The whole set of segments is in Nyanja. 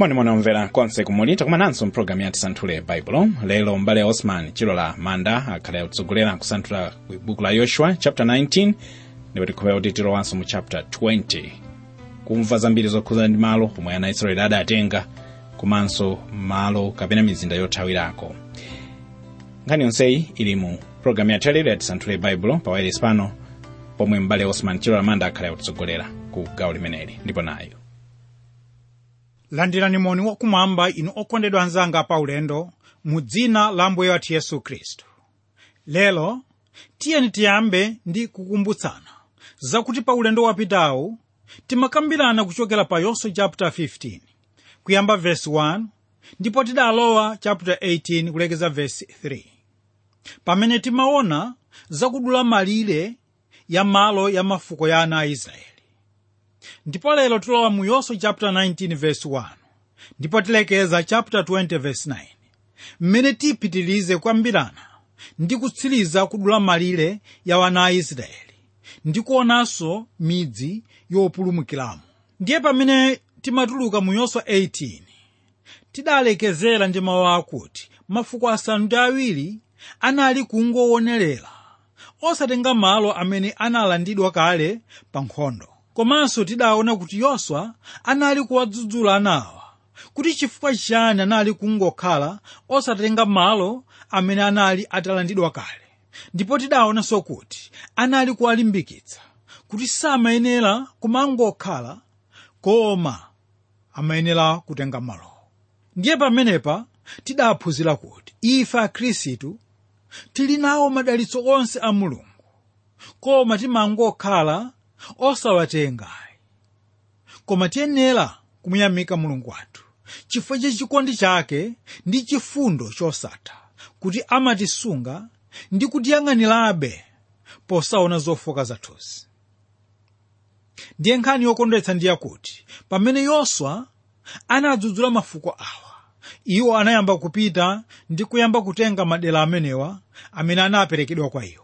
Mwana omvera konse kumulita kumananso mpulogalamu ya tisanthule baibulo. Lero mbale Osman Chilola Manda akhale akutsogolera kusanthula buku la Yoshua chapter 19 ndipo tikhoya kuti tilowanso mu chapter 20 kumva zambiri zokhuza ndi malo pomwe ana Israeli adatenga komanso malo kapena mizinda yothawirako. Nkhani yonseyi ili mu pulogalamu ya lero ya tisanthule baibulo pa wireless pano pomwe mbale Osman Chilola Manda akhale akutsogolera ku gawo limeneli ndipo nayo. Landirani moni wakumwamba inu okondedwa anzanga pa ulendo mu dzina la Ambuye wathu Yesu Khristu. Lelo tiyeni tiyambe ndi kukumbutsana zakuti pa ulendo wapitawu timakambirana kuchokera pa Yoswa chapter 15 kuyamba verse 1 ndipo tidalowa chapter 18 kulekeza verse 3. Pamene timaona zakudula malire ya malo ya mafuko ya ana a Israeli. Ndipo lero tulowa mu Yoswa chapter 19 verse 1 ndipo tilekeza chapter 20 verse 9 mmene tipitilize kwambirana ndi kutsiriza kudula malire ya wana a Israeli ndi kuonanso midzi yopulumukiramo. Ndiye pamene timatuluka mu Yoswa 18 tidalekezera ndi mawu akuti mafuko asanu ndi awiri anali kungowonerera osatenga malo amene analandidwa kale pa nkhondo. Komanso tidaona kuti Yoswa anali kuwadzudzula anawa kuti chifukwa chani anali kungokhala osatenga malo amene anali atalandidwa kale. Ndipo tidaonanso kuti anali kuwalimbikitsa kuti samayenera kumangokhala koma amayenera kutenga malo. Ndiye pamenepa tidaphunzira kuti ife akhristu tili nawo madalitso onse a Mulungu koma timangokhala osawatenga. Koma tiyenera kumuyamika Mulungu wathu chifukwa cha chikondi chake ndi chifundo chosatha kuti amatisunga ndi kutiyang'anirabe posaona zofoka zathuzi. Ndiye nkhani yokondwetsa ndiye kuti pamene Yoswa anadzudzula mafuko awa, iwo anayamba kupita ndi kuyamba kutenga madera amenewa amene anaperekedwa kwa iwo.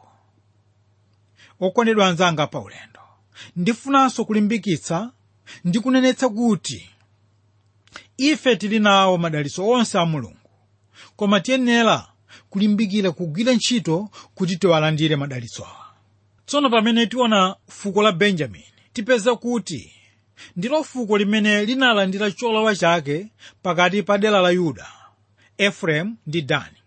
Okondedwa anzanga pa ulendo, ndifunanso kulimbikitsa ndi kunenetsa kuti ife tili nawo madalitso onse a Mulungu koma tiyenera kulimbikira kugwira ntchito kuti tiwalandire madalitso awa. Tsono pamene tiona fuko la Benjamini tipeza kuti ndilo fuko limene linalandira cholowa chake pakati pa dera la Yuda, Efereimu ndi Dani.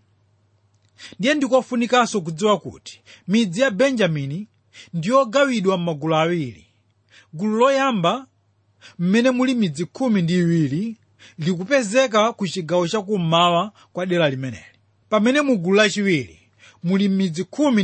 Ndiye ndikofunikanso kudziwa kuti midzi ya Benjamini ndiyogawidwa m'magulu awiri. Gulu loyamba mmene muli midzi 12 likupezeka ku chigawo chakummawa kwa dera limeneli. Pamene mu gulu lachiwiri muli midzi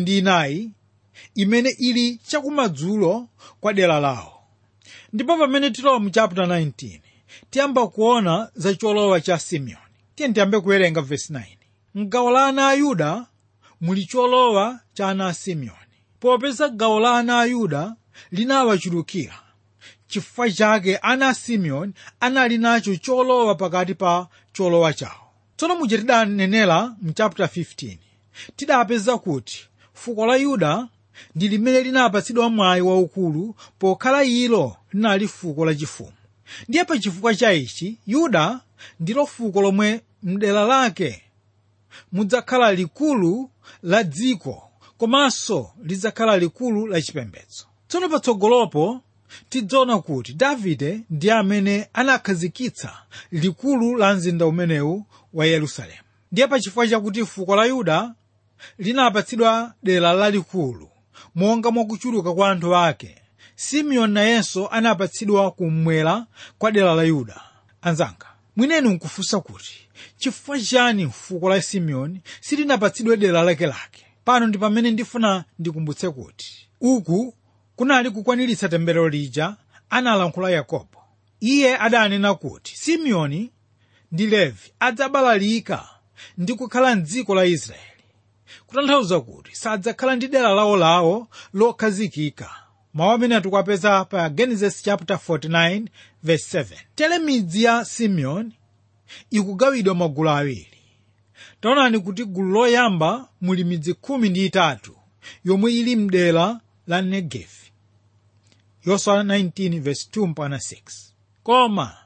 14 imene ili chakumadzulo kwa dera lawo. Ndipo pamene tilowa mu chapter 19 tiyamba kuona za cholowa cha Simeoni. Tiyambe kuwerenga verse 9. M'gawo la ana a Yuda muli cholowa cha ana a Simeoni. Popeza gawo la ana a Yuda linawachulukira, chifukwa chake ana a Simeoni anali nacho cholowa pakati pa cholowa chawo. Tsono muja tidanenera mu chapter 15 tidapeza kuti fuko la Yuda ndi limene linapatsidwa mwayi waukulu pokhala ilo linali fuko lachifumu. Ndiye pa chifukwa cha ichi Yuda ndilo fuko lomwe mdera lake mudzakhala likulu la dziko komanso lidzakhala likulu la chipembedzo. Tsono patsogolopo tidzaona kuti Davide ndiye amene anakhazikitsa likulu la mzinda umenewu wa Yerusalemu. Ndiye pa chifukwa chakuti fuko la Yuda linapatsidwa dera lalikulu monga mwakuchuluka kwa anthu ake, Simeoni nayenso anapatsidwa kummwera kwa dera la Yuda. Anzanga, mwineni nkufunsa kuti chifukwa chani fuko la Simeoni silinapatsidwe dera lake. Pano ndi pamene ndifuna ndikumbutse kuti uku kunali kukwaniritsa temberero lija analankhula Yakobo. Iye adanena kuti Simeoni ndi Levi adzabalalika ndi kukhala m'dziko la Israeli, kutanthauza kuti sadzakhala ndi dera lawo lokhazikika. Mawu amene tikupeza pa Genesis chapter 49 verse 7. Tere midzi ya Simeoni ikugawidwa magulu awiri. Taonani kuti gulu loyamba muli midzi 13 yomwe ili mdera la Negevi. Yoswa 19 verse 2 mpaka 6. Koma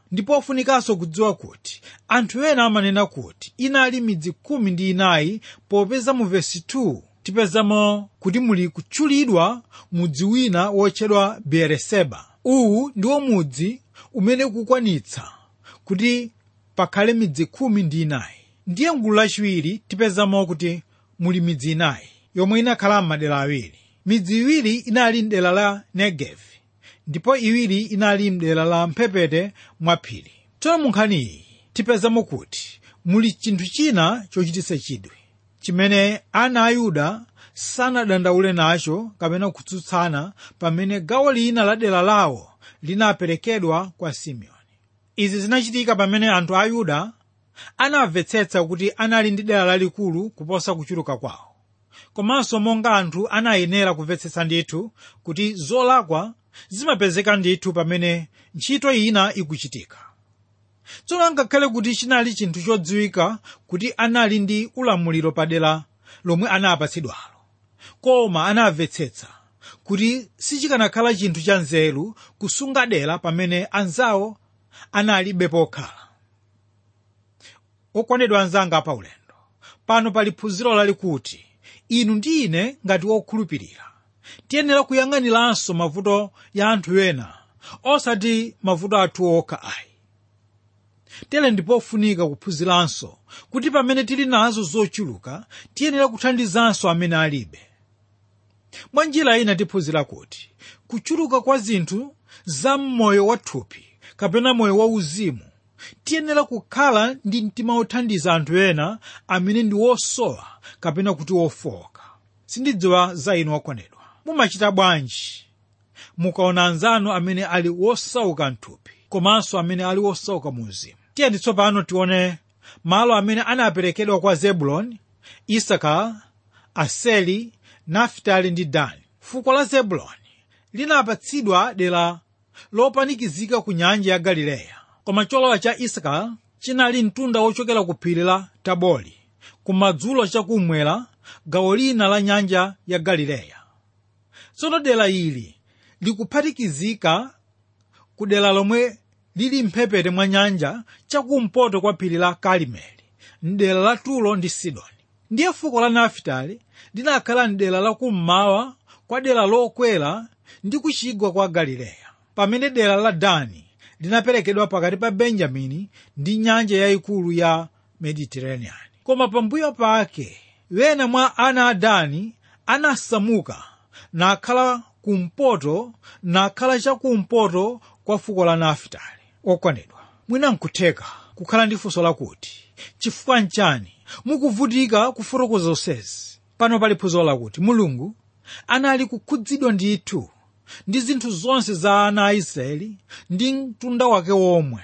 ndipo ofunikanso kudziwa kuti anthu ena amanena kuti inali midzi 14 popeza mu vesi 2 tipezamo kuti muli kutchulidwa mudzi wina wotchedwa Beeriseba. Uwu ndiwo mudzi umene kukwanitsa kuti pakhale midzi 14. Ndiye mgulu lachiwiri tipezamo kuti muli midzi 4 yomwe inakhala m'madera awiri. Midzi iwiri inali m'dera la Negevi ndipo iwiri inali m'dera la mphepete mwa phiri. Tsono mu nkhani iyi tipezamo kuti muli chinthu china chochititsa chidwi chimene ana a Yuda sanadandaule nacho kapena kutsutsana pamene gawo lina la dera lawo linaperekedwa kwa Simeoni. Izi zinachitika pamene anthu a Yuda anamvetsetsa kuti anali ndi dera lalikulu kuposa kuchuluka kwawo. Komanso monga anthu anayenera kumvetsetsa ndithu kuti zolakwa zimapezeka ndithu pamene ntchito ina ikuchitika. Tsono ngakhale kuti chinali chinthu chodziwika kuti anali ndi ulamuliro padera lomwe anapatsidwalo, koma anamvetsetsa kuti sichikanakhala chinthu cha nzeru kusunga dera pamene anzawo analibe pokhala. Okondedwa anzanga pa ulendo, pano pali phunziro lalikuti inu ndi ine ngati wokhulupirira tiyenera kuyang'aniranso mavuto ya anthu ena osati mavuto athu okha ayi. Tere ndipo ofunika kuphunziranso kuti pamene tili nazo zochuluka tiyenera kuthandizanso amene alibe. Mwa njira ina tiphunzira kuti kuchuluka kwa zinthu za moyo wathupi kapena moyo wauzimu tiyenera kukhala ndi mtima wothandiza anthu ena amene ndi wosowa kapena kuti wofowoka. Sindidziwa za inu okondedwa, mumachita bwanji mukaona anzanu amene ali wosauka mthupi komanso amene ali wosauka mu uzimu? Tiyeni tsopano tione malo amene anaperekedwa kwa Zebuloni, Isakara, Aseri, Naftali ndi Dani. Fuko la Zebuloni linapatsidwa dera lopanikizika ku nyanja ya Galileya, koma cholowa cha Isakara chinali mtunda wochokera ku phiri la Tabori kumadzulo chakumwera gawo lina la nyanja ya Galileya. Tsono dera ili likuphatikizika ku dera lomwe lili mphepete mwa nyanja chakumpoto kwa phiri la Karimeli, mdera la Turo ndi Sidoni. Ndiye fuko la Naftali linakhala mdera la kummawa kwa dera lokwera ndi kuchigwa kwa Galileya, pamene dera la Dani linaperekedwa pakati pa Benjamini ndi nyanja yayikulu ya Mediterranean. Koma pambuyo pake wena mwa ana a Dani anasamuka nakhala kumpoto nakhala chakumpoto kwa fuko la Naftali. Okondedwa, mwina nkutheka kukhala ndi funso lakuti chifukwa nchani mukuvutika kufotokoza zonsezi. Pano pali phunziro lakuti Mulungu anali kukhudzidwa ndithu ndi zinthu zonse za ana a Israeli ndi mtunda wake womwe.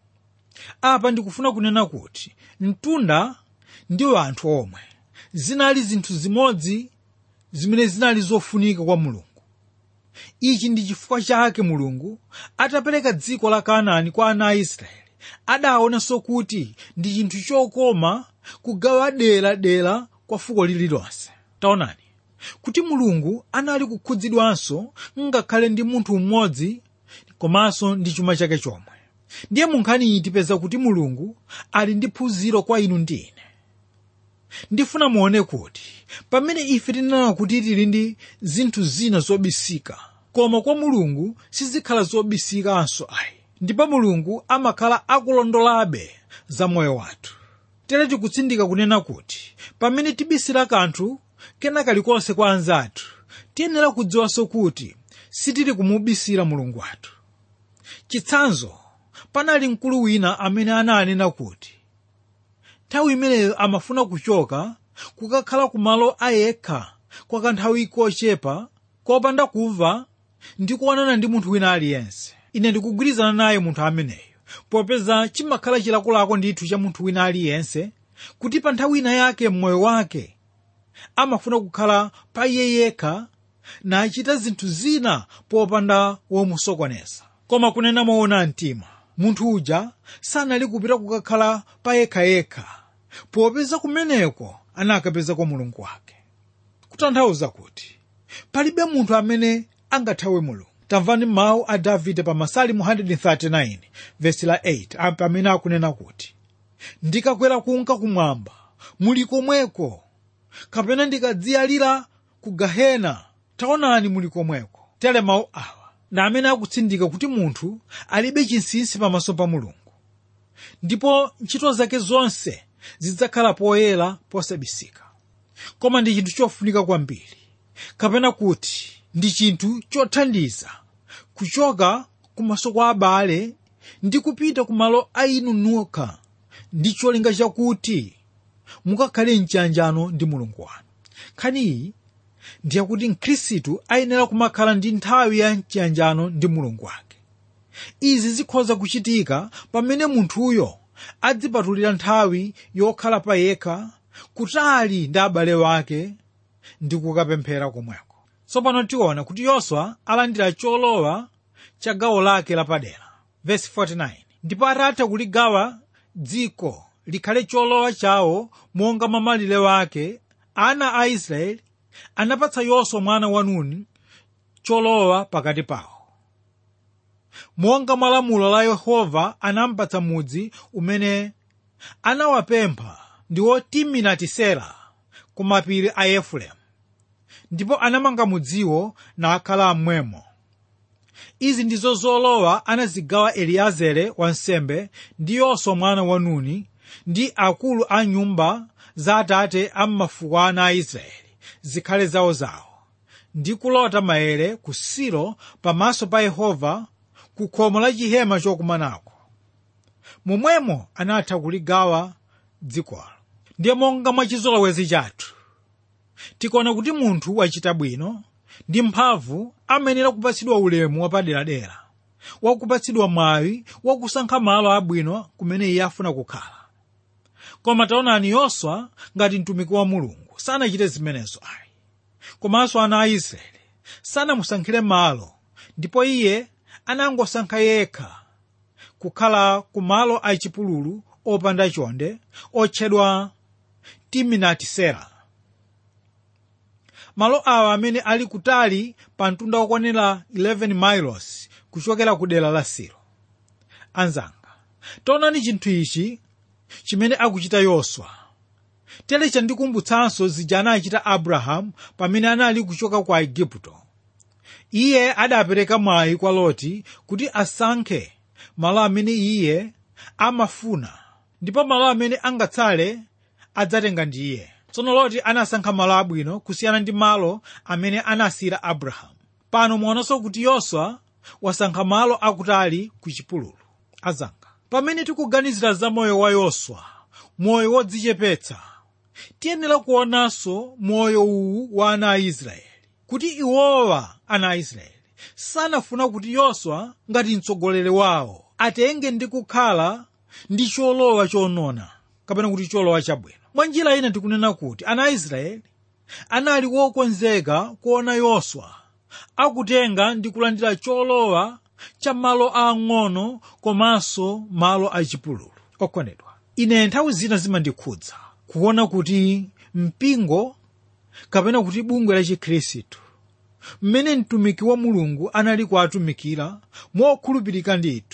Apa ndikufuna kunena kuti mtunda ndiwo anthu omwe zinali zinthu zimodzi zimene zinali zofunika kwa Mulungu. Ichi ndi chifukwa chake Mulungu atapereka dziko la Kanaani kwa ana a Israeli adaonanso kuti ndi chinthu chokoma kugawa dera kwa fuko lililonse. Taonani kuti Mulungu anali kukhudzidwanso ngakhale ndi munthu mmodzi komanso ndi chuma chake chomwe. Ndiye mu nkhani iyi tipeza kuti Mulungu ali ndi phunziro kwa inu ndi ine. Ndifuna muone kuti pamene ife tinena kuti tili ndi zinthu zina zobisika, koma kwa Mulungu sizikhala zobisikanso ayi. Ndipo Mulungu amakhala akulondolabe za moyo wathu. Tere tikutsindika kunena kuti pamene tibisira kanthu kena kalikonse kwa anzathu tiyenera kudziwanso kuti sitili kumubisira Mulungu wathu. Chitsanzo, panali mkulu wina amene ananena kuti nthawi imeneyo amafuna kuchoka kukakhala kumalo ayekha kwa kanthawi kochepa kopanda kumva ndi kuonana ndi munthu wina aliyense. Ine ndikugwirizana naye munthu ameneyo, popeza chimakhala chilakolako ndithu cha munthu wina aliyense kuti pa nthawi ina yake mmoyo wake amafuna kukhala pa iye yekha na achita zinthu zina popanda womusokoneza. Koma kunena moona mtima, munthu uja sanali kupita kukakhala pa yekha popeza kumeneko anakapeza kwa Mulungu wake. Kutanthauza kuti palibe munthu amene angathawe Mulungu. tamvani mawu a Davide pa Masalimu 139 vesi la 8 pamene akunena kuti, ndikakwera kunka kumwamba muli komweko, kapena ndikadziyalira ku gahena taonani muli komweko. Tere mawu awa na amene akutsindika kuti munthu alibe chinsinsi pamaso pa Mulungu, ndipo ntchito zake zonse zidzakhala poyera posabisika. Koma ndi chinthu chofunika kwambiri, kapena kuti ndi chinthu chothandiza kuchoka kumaso kwa abale ndi kupita kumalo a inu nokha ndi cholinga chakuti mukakhale mchiyanjano ndi Mulungu wanu. Nkhani iyi ndiye kuti Mkhristu ayenera kumakhala ndi nthawi ya mchiyanjano ndi Mulungu wake. Izi zikhoza kuchitika pamene munthuyo adzipatulira nthawi yokhala pa yekha kutali ndi abale wake ndi kukapemphera komweko. Tsopano tiona kuti Yoswa alandira cholowa cha gawo lake lapadera. Verse 49, ndipo atatha kuligawa dziko likhale cholowa chawo monga mamalire wake, ana a Israeli anapatsa Yoswa mwana wa Nuni cholowa pakati pawo. Monga mwa lamulo la Yehova anampatsa mudzi umene anawapempha ndiwo Timnati-Sera ku mapiri a Efereimu, ndipo anamanga mudziwo nakhala mmwemo. Izi ndizo zolowa anazigawa Eliezere wansembe ndi Yoswa mwana wa Nuni ndi akulu a nyumba za atate a mafuko ana a Israeli zikhale zawozawo, ndi kulota maere ku Silo pamaso pa Yehova ku khomo la chihema chokumanako. Momwemo anatha kuligawa dzikolo. Ndiye monga mwa chizolowezi chathu tikuona kuti munthu wachita bwino ndi mphamvu amenera kupatsidwa ulemu wapaderadera, wakupatsidwa mwayi wakusankha malo abwino kumene iye afuna kukhala. Koma taonani, Yoswa ngati mtumiki wa Mulungu sanachite zimenezo ayi. Komanso ana a Israeli sanamusankhire malo, ndipo iye anangosankha yekha kukhala ku malo achipululu opanda chonde otchedwa Timnati-Sera. Malo awa amene ali kutali pa mtunda okwanira 11 miles kuchokera ku dera la Silo. Anzanga, taonani chinthu ichi chimene akuchita Yoswa tere chandikumbutsanso zija anachita Abrahamu pamene anali kuchoka kwa Igupto. Iye adapereka mwayi kwa Loti kuti asankhe malo amene iye amafuna, ndipo malo amene angatsale adzatenga ndi iye. Tsono Loti anasankha malo abwino kusiyana ndi malo amene anasiyira Abrahamu. Pano muonanso kuti Yoswa wasankha malo akutali ku chipululu. Azanga, pamene tikuganizira za moyo wa Yoswa, moyo wodzichepetsa, tiyenera kuonanso moyo uwu wa ana a Israeli, kuti iwowa ana a Israeli sanafuna kuti Yoswa ngati mtsogoleri wawo atenge ndi kukhala ndi cholowa chonona kapena kuti cholowa chabwino. Mwa njira ina tikunena kuti ana a Israeli anali wokonzeka kuona Yoswa akutenga ndi kulandira cholowa cha malo ang'ono komanso malo achipululu. Okondedwa, ine nthawi zina zimandikhudza kuona kuti mpingo kapena kuti bungwe la Chikhristu mmene mtumiki wa Mulungu anali kuatumikira mokhulupirika ndithu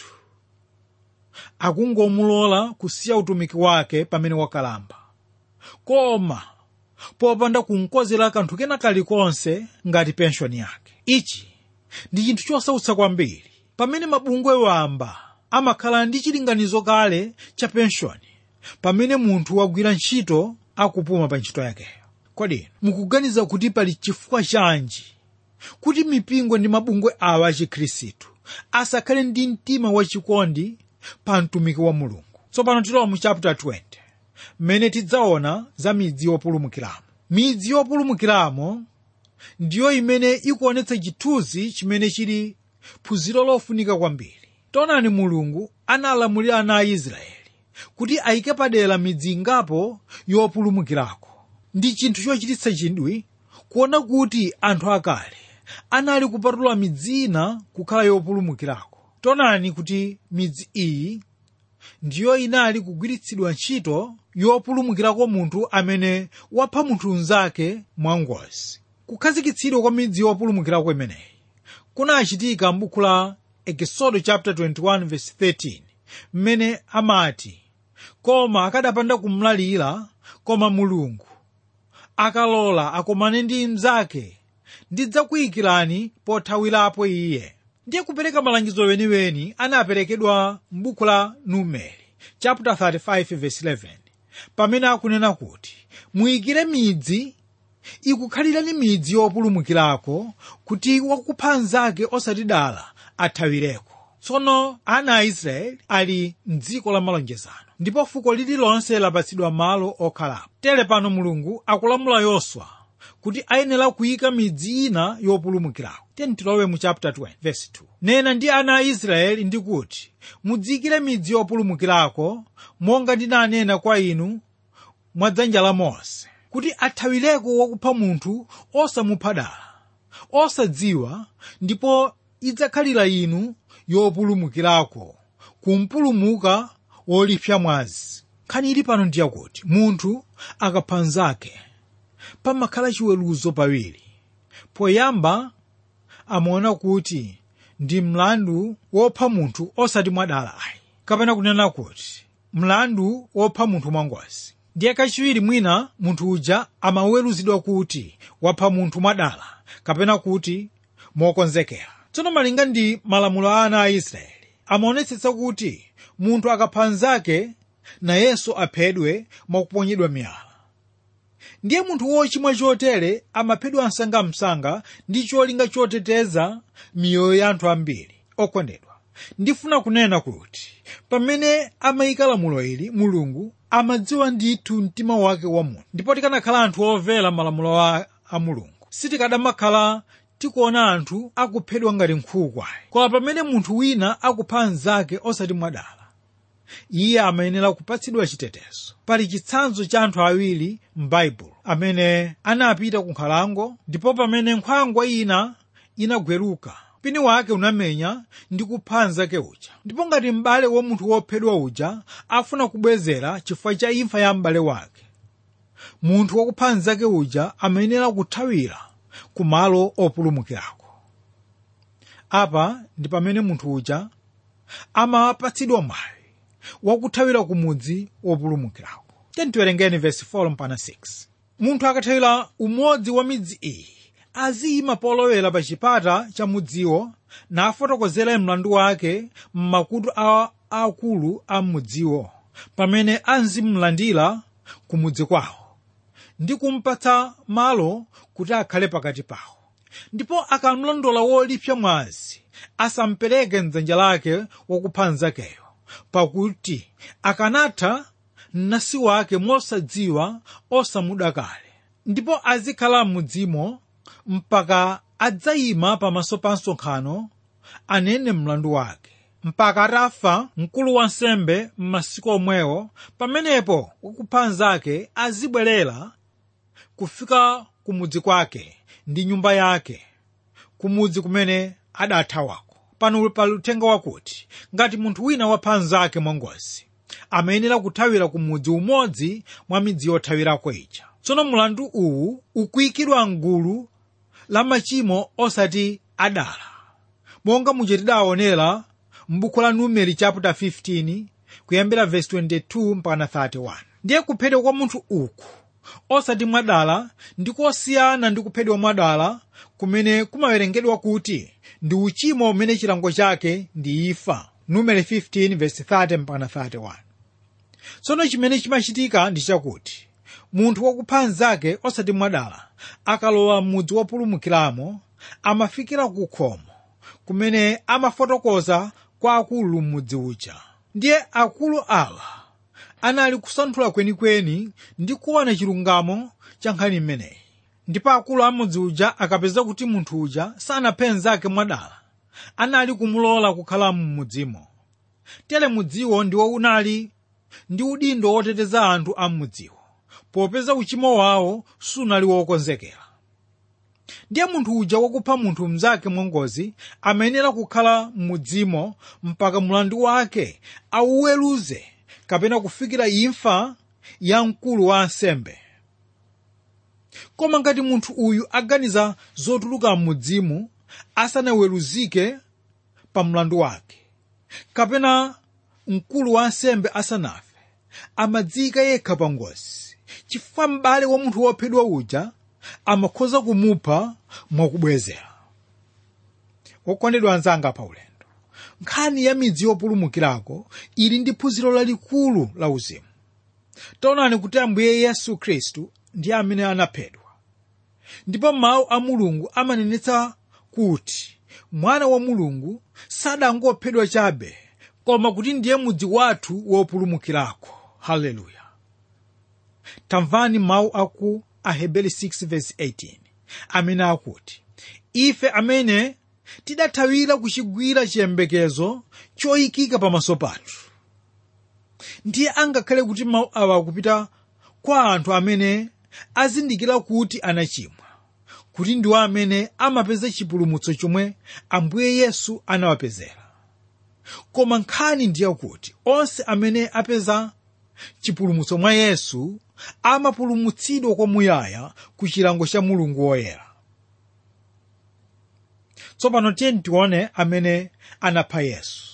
akungomulola kusiya utumiki wake pamene wakalamba, koma popanda kunkozera kanthu kena kalikonse ngati penshoni yake. Ichi ndi chinthu chosautsa kwambiri pamene mabungwe wamba amakhala ndi chilinganizo kale cha penshoni pamene munthu wagwira ntchito akupuma pa ntchito yakeyo. Kodi mukuganiza kuti pali chifukwa chanji kuti mipingo ndi mabungwe awa a Chikhristu asakhale ndi mtima wachikondi pa mtumiki wa Mulungu? Tsopano tilowa mu chapter 20 mmene tidzaona za midzi yopulumukiramo. Midzi yopulumukiramo ndiyo imene ikuonetsa chithunzi chimene chili phunziro lofunika kwambiri. Taonani, Mulungu analamulira ana a Israeli kuti ayike padera midzi ingapo yopulumukirako. Ndi chinthu chochititsa chidwi kuona kuti anthu akale anali kupatula midzi ina kukhala yopulumukirako. Taonani kuti midzi iyi ndiyo inali kugwiritsidwa ntchito yopulumukirako munthu amene wapha munthu mnzake mwangozi. Kukhazikitsidwa kwa midzi yopulumukirako imeneyi kunachitika m'buku la Exodus chapter 21 verse 13 mmene amati, koma akadapanda kumlalira, koma Mulungu akalola akomane ndi mnzake, ndidzakuyikirani pothawirapo iye. Ndiye kupereka malangizo weniweni anaperekedwa m'buku la Numeri chapter 35 verse 11 pamene akunena kuti, muyikire midzi ikukhalirani midzi yopulumukirako, kuti wakupha mnzake osati dala athawireko. Tsono ana a Israeli ali m'dziko la malonjezano, ndipo fuko lililonse lapatsidwa malo okhalapo. Tere pano Mulungu akulamula Yoswa kuti ayenera kuyika midzi ina yopulumukirako. Tilowe mu chapter 20 verse 2. Nena ndi ana a Israeli ndi kuti, mudziyikire midzi yopulumukirako monga ndinanena kwa inu mwa dzanja la Mose, kuti athawireko wakupha munthu osamupha dala, osadziwa, ndipo idzakhalira inu yopulumukirako kumpulumuka wolipsa mwazi. Nkhani ili pano ndiye kuti munthu akapha mnzake pamakhala chiweruzo pawiri. Poyamba amaona kuti ndi mlandu wopha munthu osati mwadala ayi, kapena kunena kuti mlandu wopha munthu mwangozi. Ndiye kachiwiri mwina munthu uja amaweruzidwa kuti wapha munthu mwadala kapena kuti mokonzekera. Tsono malinga ndi malamulo a ana a Israeli amaonetsetsa kuti munthu akapha mnzake nayenso aphedwe mwakuponyedwa miyala. Ndiye munthu wochimwa chotere amaphedwa msangamsanga ndi cholinga choteteza miyoyo ya anthu ambiri. Okondedwa, ndifuna kunena kuti pamene amayika lamulo ili, Mulungu amadziwa ndithu mtima wake wa munthu. Ndipo tikanakhala anthu omvera malamulo a Mulungu, sitikadamakhala tikuona anthu akuphedwa ngati nkhuku ayi. Koma pamene munthu wina akupha mnzake osati mwadala, iye amayenera kupatsidwa chitetezo. Pali chitsanzo cha anthu awiri m'Baibulo amene anapita ku nkhalango, ndipo pamene nkhwangwa ina inagweruka, pini wake unamenya ndi kupha mnzake uja. Ndipo ngati m'bale wa munthu wophedwa uja afuna kubwezera chifukwa cha imfa ya m'bale wake, munthu wakupha mnzake uja amayenera kuthawira ku malo opulumukirako. Apa ndi pamene munthu uja amapatsidwa mwayi wakuthawira ku mudzi wopulumukirako. Tiwerengeni verse 4 mpaka 6. Munthu akathawira umodzi wa midzi iyi, aziyima polowera pa chipata cha mudziwo nafotokozera mlandu wake m'makutu a akulu a mudziwo pamene azimlandira ku mudzi kwawo, ndi kumpatsa malo kuti akhale pakati pawo. Ndipo akamlondola wolipsa mwazi asampereke m'dzanja lake wakupha mnzakeyo, pakuti akanatha mnansi wake mosadziwa osamuda kale. Ndipo azikhala m'mudzimo mpaka adzayima pamaso pa msonkhano anene mlandu wake, mpaka atafa mkulu wa nsembe m'masiku omwewo. Pamenepo wakupha mnzake azibwerera kufika kumudzi kwake ndi nyumba yake, kumudzi kumene adathawako. Pano pali uthenga wakuti ngati munthu wina wapha mnzake mwangozi, amayenera kuthawira ku mudzi umodzi mwa midzi yothawirako ija. Tsono mlandu uwu ukuyikidwa m'gulu la machimo osati adala, monga muja tidaonera m'buku la Numeri chapter 15 kuyambira verse 22 mpaka 31. Ndiye kuphedwa kwa munthu uku osati mwadala ndikosiyana ndi kuphedwa mwadala kumene kumawerengedwa kuti ndi uchimo umene chilango chake ndi imfa. Numeri 15 verse 30 mpaka 31. Tsono chimene chimachitika ndi chakuti munthu wakupha mnzake osati mwadala akalowa m'mudzi wopulumukiramo, amafikira ku khomo kumene amafotokoza kwa akulu m'mudzi uja. Ndiye akulu awa anali kusanthula kwenikweni ndi kuona chilungamo cha nkhani imeneyi. Ndipo akulu a mudzi uja akapeza kuti munthu uja sanaphe mnzake mwadala, anali kumulola kukhala m'mudzimo. Tere mudziwo ndiwo unali ndi udindo woteteza anthu a mudziwo, popeza uchimo wawo sunali wokonzekera. Ndiye munthu uja wakupha munthu mnzake mwangozi amayenera kukhala m'mudzimo mpaka mlandu wake auweruze kapena kufikira imfa ya mkulu wa ansembe. Koma ngati munthu uyu aganiza zotuluka m'mudzimu asanaweruzike pa mlandu wake, kapena mkulu wa ansembe asanafe, amadziyika yekha pa ngozi, chifukwa m'bale wa munthu wophedwa uja amakhoza kumupha mwakubwezera. Okondedwa anzanga pa ulendo, nkhani ya midzi yopulumukirako ili ndi phunziro lalikulu la uzimu. Taonani kuti Ambuye Yesu Khristu ndi amene anaphedwa, ndipo mawu a Mulungu amanenetsa kuti mwana wa Mulungu sadangophedwa chabe, koma kuti ndiye mudzi wathu wopulumukirako. Haleluya! Tamvani mawu aku Aheberi 6:18 amene akuti, ife amene tidathawira kuchigwira chiyembekezo choyikika pamaso pathu. Ndiye angakhale kuti mawu awa akupita kwa anthu amene azindikira kuti anachimwa, kuti ndiwo amene amapeza chipulumutso chomwe Ambuye Yesu anawapezera. Koma nkhani ndiye kuti onse amene apeza chipulumutso mwa Yesu amapulumutsidwa kwamuyaya ku chilango cha Mulungu woyera. Tsopano tiyeni tione amene anapha Yesu.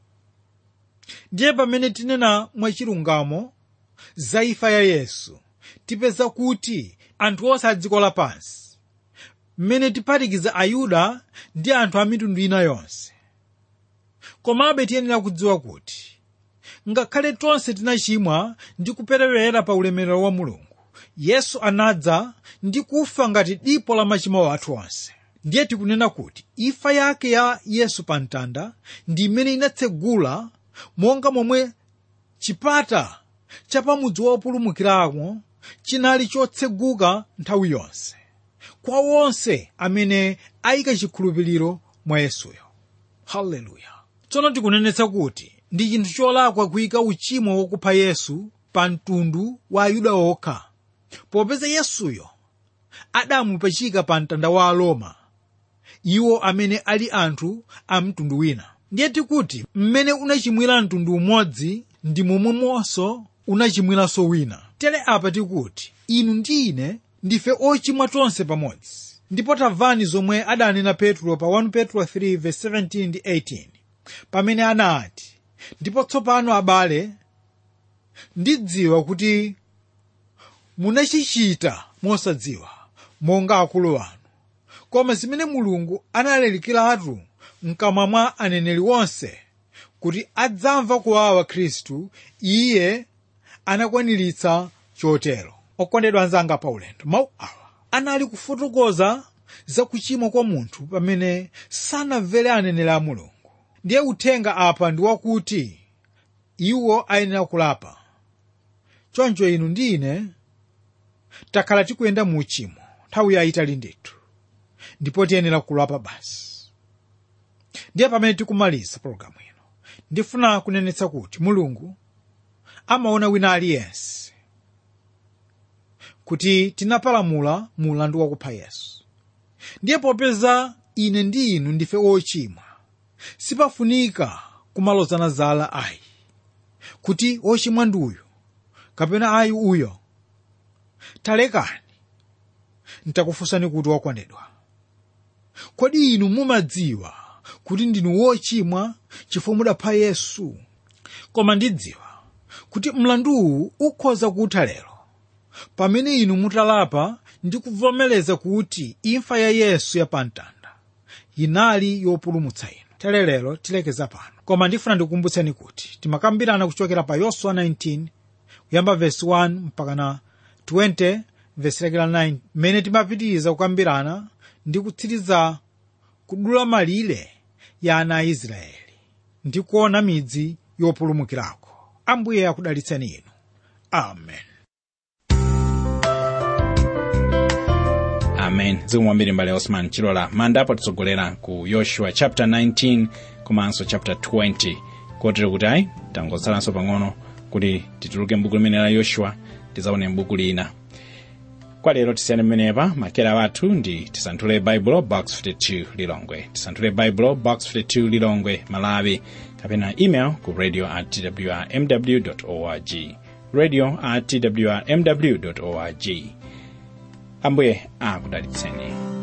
Ndiye pamene tinena mwachilungamo za imfa ya Yesu, tipeza kuti anthu onse a dziko lapansi, mmene tiphatikiza Ayuda ndi anthu a mitundu ina yonse. Komabe tiyenera kudziwa kuti ngakhale tonse tinachimwa ndi kuperewera pa ulemerero wa Mulungu, Yesu anadza ndi kufa ngati dipo la machimo athu onse. Ndiye tikunena kuti imfa yake ya Yesu pa mtanda ndi imene inatsegula monga momwe chipata cha pamudzi wopulumukirako chinali chotseguka nthawi yonse kwa wonse amene ayika chikhulupiriro mwa Yesuyo. Haleluya! Tsono tikunenetsa kuti ndi chinthu cholakwa kuyika uchimo wokupha Yesu pa mtundu wa Ayuda okha, popeza Yesuyo adamupachika pa mtanda wa Aroma, iwo amene ali anthu a mtundu wina. Ndiye tikuti mmene unachimwira mtundu umodzi ndi momwemonso unachimwiranso wina. Tere apa tikuti inu ndi ine ndife ochimwa tonse pamodzi. Ndipo tamvani zomwe adanena Petro pa 1 Petro 3:17-18 pamene anati, ndipo tsopano abale, ndidziwa kuti munachichita mosadziwa monga akulu anu, koma zimene Mulungu analalikiratu mkamwa mwa aneneri wonse kuti adzamva kuwawa Khristu, iye anakwaniritsa chotero. Okondedwa anzanga pa ulendo, mawu awa anali kufotokoza za kuchimwa kwa munthu pamene sanamvere aneneri a Mulungu. Ndiye uthenga apa ndi wakuti iwo ayenera kulapa. Choncho inu ndi ine takhala tikuyenda mu uchimo nthawi yayitali ndithu, ndipo tiyenera kulapa basi. Ndiye pamene tikumaliza programu ino, ndifuna kunenetsa kuti Mulungu amaona wina aliyense kuti tinapalamula mu ulandu wakupha Yesu. Ndiye popeza ine ndi inu ndife ochimwa, sipafunika kumalozana zala ayi kuti ochimwa ndi uyu kapena ayi uyo. Talekani, nitakufunsani kuti wakondedwa, kodi inu mumadziwa kuti ndinu wochimwa chifukwa mudapha Yesu? Koma ndidziwa kuti mlanduwu ukhoza kutha lero pamene inu mutalapa ndi kuvomereza kuti imfa ya Yesu ya pamtanda inali yopulumutsa inu. Tere lero tilekeza pano, koma ndifuna ndikumbutseni kuti timakambirana kuchokera pa Yoswa 19 kuyamba verse 1 mpaka na 20 verse 9, mmene timapitiriza kukambirana ndi kutsiriza kudula malire ya ana a Israeli ndi kuona midzi yopulumukirako. Ambuye akudalitseni inu. Amen. Amen. Zimwambiri mbale Osman Chilola manda apo titsogolera ku Yoshua chapter 19 komanso chapter 20. Kotero kuti ayi tangotsalanso pang'ono kuti tituluke m'buku limene la Yoshua tizaone m'buku lina. Kwa lero tisiyane mmenepa. Makera wathu ndi Tisanthule Bible box 52 Lilongwe, Tisanthule Bible box 52 Lilongwe Malawi, kapena email ku radio@twrmw.org, radio@twrmw.org. Ambuye akudalitseni.